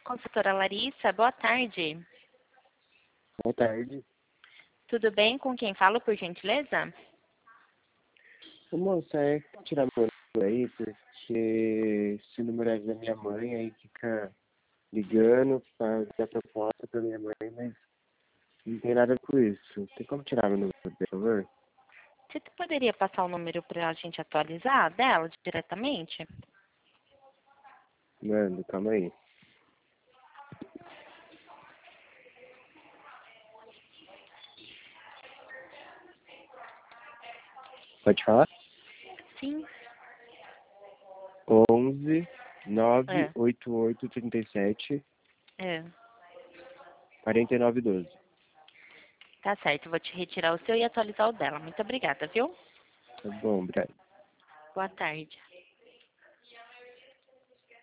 consultora Larissa, boa tarde. Boa tarde. Tudo bem? Com quem falo, por gentileza? Ô, moça, tirar meu número aí, porque esse número é da minha mãe, aí fica ligando pra dar proposta pra minha mãe, mas não tem nada com isso. Tem como tirar meu número, por favor? Você poderia passar o número para a gente atualizar dela diretamente? Mano, calma aí. Pode falar? Sim. 11 É. 988 37 É. 49 12. Tá certo, vou te retirar o seu e atualizar o dela. Muito obrigada, viu? Tá bom, obrigado. Boa tarde.